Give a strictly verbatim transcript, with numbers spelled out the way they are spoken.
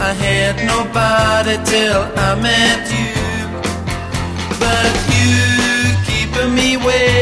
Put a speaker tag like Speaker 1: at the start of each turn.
Speaker 1: I had nobody till I met you. But you keeping me waiting